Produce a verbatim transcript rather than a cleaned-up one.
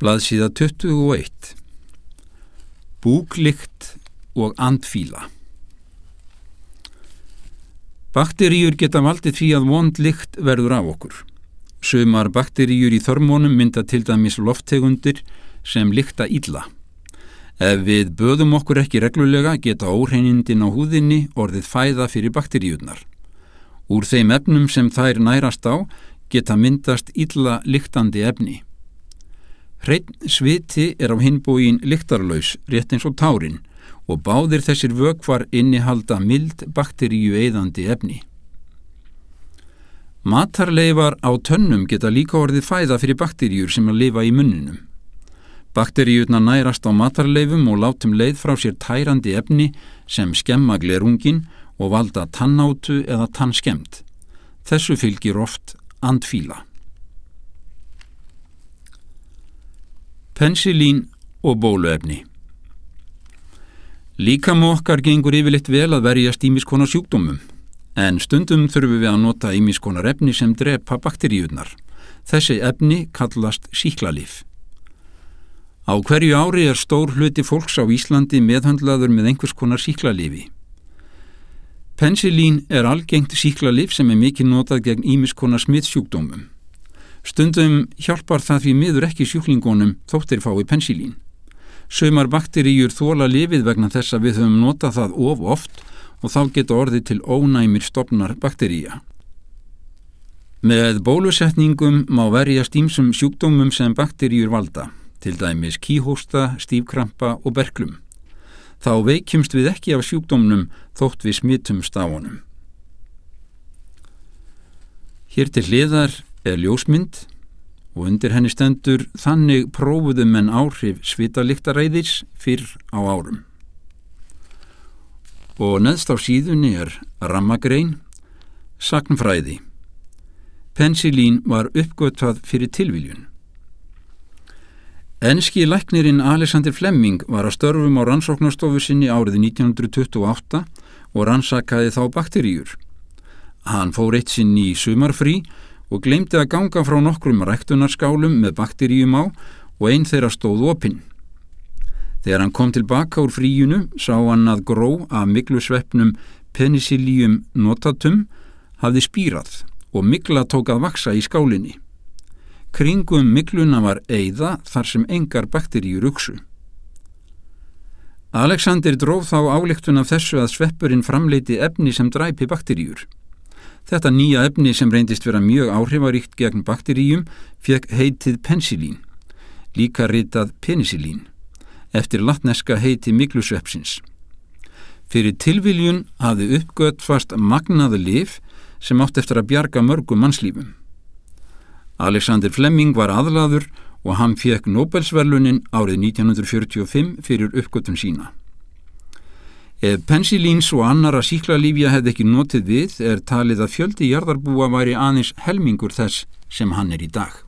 Blaðsíða tuttugu og eitt. Búklykt og andfíla. Bakteríur geta valdið því að vond lykt verður af okkur. Sumar bakteríur í þörmunum mynda til dæmis lofttegundir sem lykta illa. Ef við böðum okkur ekki reglulega geta óhreinindin á húðinni orðið fæða fyrir bakteríurnar. Úr þeim efnum sem þær nærast á geta myndast illa lyktandi efni. Hreinn sviti er á hinn bóginn lyktarlaus, rétt eins og tárin, og báðir þessir vökvar innihalda mild bakteríueyðandi efni. Matarleifar á tönnum geta líka orðið fæða fyrir bakteríur sem að lifa í munninum. Bakteríurnar nærast á matarleifum og látum leið frá sér tærandi efni sem skemma glerungin og valda tannátu eða tannskemmt. Þessu fylgir oft andfíla. Pensilín og bóluefni. Líkami okkar gengur yfirleitt vel að verjast ýmiss konar sjúkdómum, en stundum þurfum við að nota ýmiss konar efni sem drepa bakteríurnar. Þessi efni kallast sýklalyf. Á hverju ári er stór hluti fólks á Íslandi meðhöndlaður með einhvers konar sýklalyfi. Pensilín er algengt sýklalyf sem er mikið notað gegn ýmiss konar smitsjúkdómum. Stundum hjálpar það því miður ekki sjúklingunum þótt þeir fái pensilín. Sumar bakteríur þola lyfið vegna þess að við höfum notað það of oft og þá geta orðið til ónæmir stofnar baktería. Með bólusetningum má verjast ýmsum sjúkdómum sem bakteríur valda, til dæmis kíhósta, stífkrampa og berklum. Þá veikjumst við ekki af sjúkdómnum þótt við smittumst á honum. Hér til hliðar er ljósmynd og undir henni stendur þannig prófuðu menn áhrif svitalyktaræðis fyrr á árum. Og neðst á síðunni er rammagrein, sagnfræði. Pensilín var uppgötvað fyrir tilviljun. Enski læknirinn Alexander Fleming var að störfum á rannsóknarstofu sinni árið nítján hundruð tuttugu og átta og rannsakaði þá bakteríur. Hann fór eitt sinn í sumarfrí og gleymdi að ganga frá nokkrum ræktunarskálum með bakteríum á og ein þeirra stóð opinn. Þegar hann kom tilbaka úr fríinu sá hann að gró af myglusveppnum Penicillium notatum hafði spírað og mygla tók að vaxa í skálinni. Kringum mygluna var eyða þar sem engar bakteríur uxu. Alexander dróf þá ályktun af þessu að sveppurinn framleiti efni sem dræpi bakteríur. Þetta nýja efni sem reyndist vera mjög áhrifaríkt gegn bakteríum fékk heitið pensilín, líka ritað penicillin, eftir latneska heiti myglusveppsins. Fyrir tilviljun hafði uppgötvast magnaða lyf sem átti eftir að bjarga mörgum mannslífum. Alexander Fleming var aðlaður og hann fékk Nóbelsverðlaunin árið nítján hundruð fjörutíu og fimm fyrir uppgötvun sína. Ef pensilíns og annara sýklalyfja hefði ekki notið við er talið að fjöldi jarðarbúa væri aðeins helmingur þess sem hann er í dag.